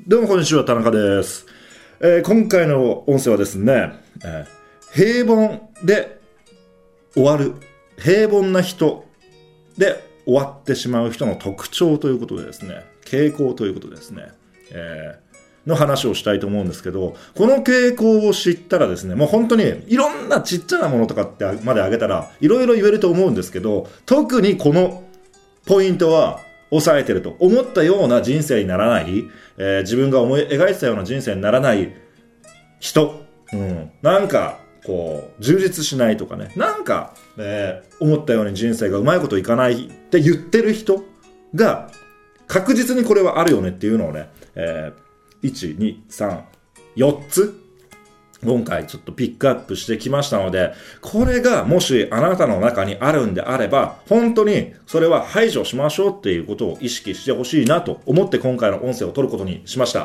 どうもこんにちは、田中です。今回の音声はですね、平凡で終わる、平凡な人で終わってしまう人の特徴ということでですね、傾向ということでですね、の話をしたいと思うんですけど、この傾向を知ったらですね、もう本当にいろんなちっちゃなものとかってまで挙げたらいろいろ言えると思うんですけど、特にこのポイントは抑えてると思ったような人生にならない、自分が思い描いてたような人生にならない人、なんかこう充実しないとかね、なんか、思ったように人生がうまいこといかないって言ってる人が確実にこれはあるよねっていうのをね、1、2、3、4つ今回ちょっとピックアップしてきましたので、これがもしあなたの中にあるんであれば、本当にそれは排除しましょうっていうことを意識してほしいなと思って今回の音声を取ることにしました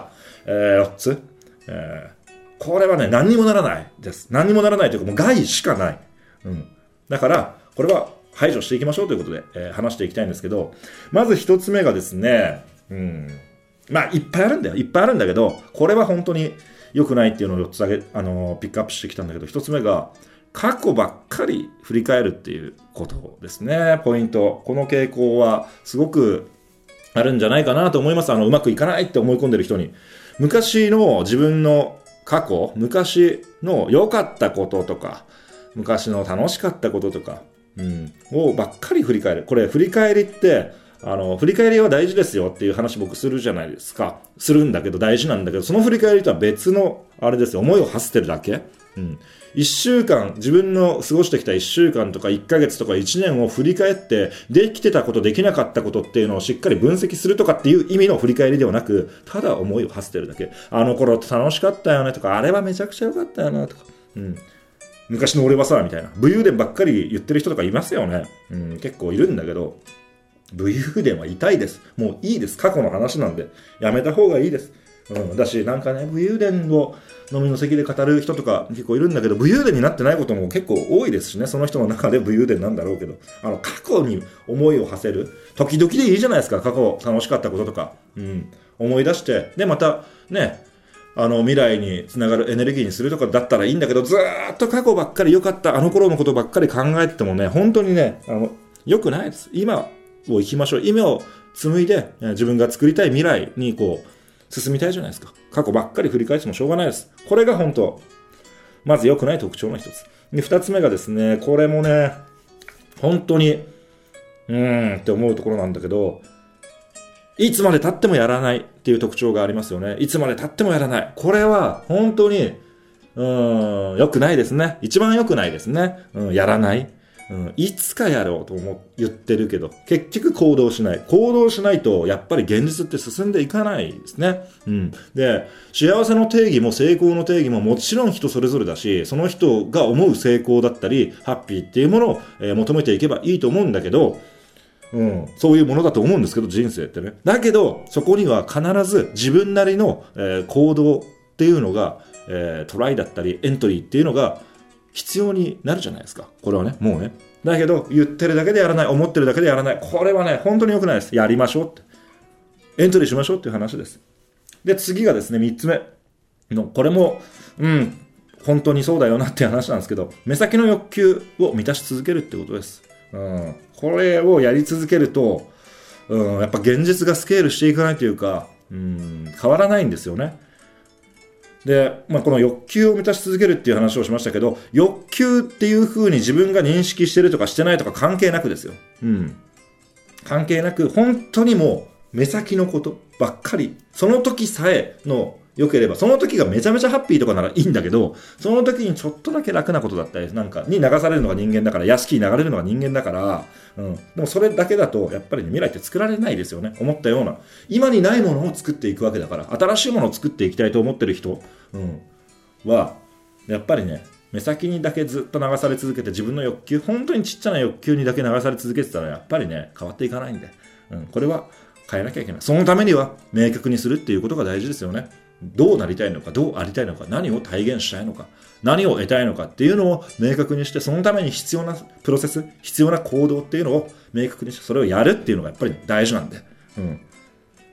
。4つ、これはね、何にもならないです。何にもならないというか、もう害しかない。だから、これは排除していきましょうということで、話していきたいんですけど、まず1つ目がですね、まあ、いっぱいあるんだよ。いっぱいあるんだけど、これは本当に良くないっていうのを4つピックアップしてきたんだけど、1つ目が、過去ばっかり振り返るっていうことですね。ポイント。この傾向はすごくあるんじゃないかなと思います。うまくいかないって思い込んでる人に。昔の自分の過去、昔の良かったこととか、昔の楽しかったこととか、をばっかり振り返る。これ、振り返りって、振り返りは大事ですよっていう話僕するじゃないですか。するんだけど大事なんだけど、その振り返りとは別の、あれですよ、思いを馳せてるだけ。1週間、自分の過ごしてきた1週間とか1ヶ月とか1年を振り返って、できてたこと、できなかったことっていうのをしっかり分析するとかっていう意味の振り返りではなく、ただ思いを馳せてるだけ。あの頃楽しかったよねとか、あれはめちゃくちゃ良かったよなとか。昔の俺はさ、みたいな。武勇伝ばっかり言ってる人とかいますよね。結構いるんだけど、武勇伝は痛いです。もういいです。過去の話なんで。やめた方がいいです。だし、なんかね、武勇伝を飲みの席で語る人とか結構いるんだけど、武勇伝になってないことも結構多いですしね。その人の中で武勇伝なんだろうけど、過去に思いを馳せる。時々でいいじゃないですか。過去楽しかったこととか。思い出して、で、またね、未来につながるエネルギーにするとかだったらいいんだけど、ずーっと過去ばっかり良かった、あの頃のことばっかり考えててもね、本当にね、良くないです。今を生きましょう。今を紡いで、自分が作りたい未来にこう、進みたいじゃないですか。過去ばっかり振り返ってもしょうがないです。これが本当、まず良くない特徴の一つ。で、二つ目がですね、これもね、本当に、って思うところなんだけど、いつまで経ってもやらないっていう特徴がありますよね。いつまで経ってもやらない。これは本当に、良くないですね。一番良くないですね。やらない。いつかやろうと言ってるけど、結局行動しない。行動しないと、やっぱり現実って進んでいかないですね。で、幸せの定義も成功の定義ももちろん人それぞれだし、その人が思う成功だったり、ハッピーっていうものを、求めていけばいいと思うんだけど、そういうものだと思うんですけど、人生ってね。だけど、そこには必ず自分なりの、行動っていうのが、トライだったり、エントリーっていうのが、必要になるじゃないですか。これはね、もうね。だけど、言ってるだけでやらない、思ってるだけでやらない。これはね、本当に良くないです。やりましょうって。エントリーしましょうっていう話です。で、次がですね、3つ目の、これも、本当にそうだよなっていう話なんですけど、目先の欲求を満たし続けるってことです。これをやり続けると、やっぱ現実がスケールしていかないというか、変わらないんですよね。で、この欲求を満たし続けるっていう話をしましたけど、欲求っていう風に自分が認識してるとかしてないとか関係なくですよ。関係なく、本当にもう目先のことばっかり、その時さえの良ければ、その時がめちゃめちゃハッピーとかならいいんだけど、その時にちょっとだけ楽なことだったり、なんかに流されるのが人間だから、屋敷に流れるのが人間だから、でもそれだけだと、やっぱり、未来って作られないですよね。思ったような。今にないものを作っていくわけだから、新しいものを作っていきたいと思ってる人、は、やっぱりね、目先にだけずっと流され続けて、自分の欲求、本当にちっちゃな欲求にだけ流され続けてたら、やっぱりね、変わっていかないんで、これは変えなきゃいけない。そのためには、明確にするっていうことが大事ですよね。どうなりたいのか、どうありたいのか、何を体現したいのか、何を得たいのかっていうのを明確にして、そのために必要なプロセス、必要な行動っていうのを明確にして、それをやるっていうのがやっぱり大事なんで、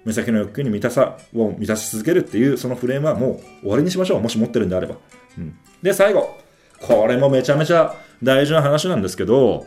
目先の欲求に満たし続けるっていうそのフレームはもう終わりにしましょう。もし持ってるんであれば。で、最後。これもめちゃめちゃ大事な話なんですけど、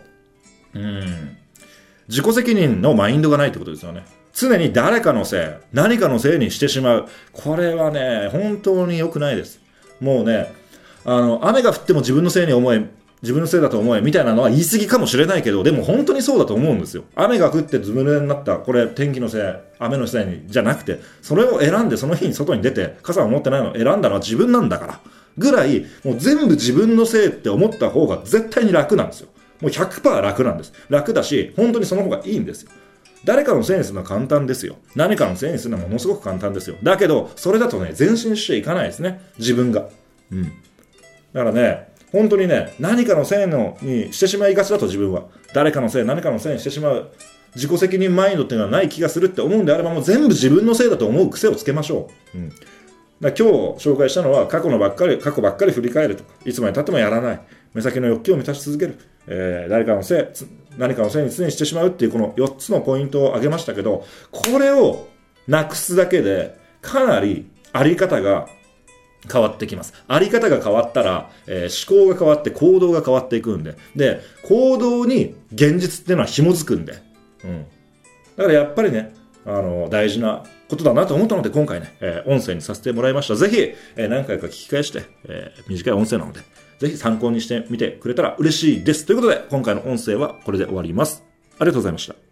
自己責任のマインドがないってことですよね。常に誰かのせい、何かのせいにしてしまう。これはね、本当に良くないです。もうね、雨が降っても自分のせいだと思えみたいなのは言い過ぎかもしれないけど、でも本当にそうだと思うんですよ。雨が降ってずぶ濡れになった、これ天気のせい、雨のせいじゃなくて、それを選んでその日に外に出て、傘を持ってないのを選んだのは自分なんだから。ぐらい、もう全部自分のせいって思った方が絶対に楽なんですよ。もう 100% 楽なんです。楽だし、本当にその方がいいんですよ。誰かのせいにするのは簡単ですよ。何かのせいにするのはものすごく簡単ですよ。だけど、それだとね、前進していかないですね。自分が。だからね、本当にね、何かのせいにしてしまいがちだと自分は。誰かのせい、何かのせいにしてしまう。自己責任マインドっていうのはない気がするって思うんであれば、もう全部自分のせいだと思う癖をつけましょう。だから今日紹介したのは過去ばっかり振り返るとか、いつまで経ってもやらない。目先の欲求を満たし続ける。何かのせいに常にしてしまうっていうこの4つのポイントを挙げましたけど、これをなくすだけでかなりあり方が変わってきます。あり方が変わったら、思考が変わって行動が変わっていくんで。で、行動に現実っていうのは紐づくんで。だからやっぱりね、大事なことだなと思ったので、今回ね、音声にさせてもらいました。ぜひ、何回か聞き返して、短い音声なので、ぜひ参考にしてみてくれたら嬉しいです。ということで、今回の音声はこれで終わります。ありがとうございました。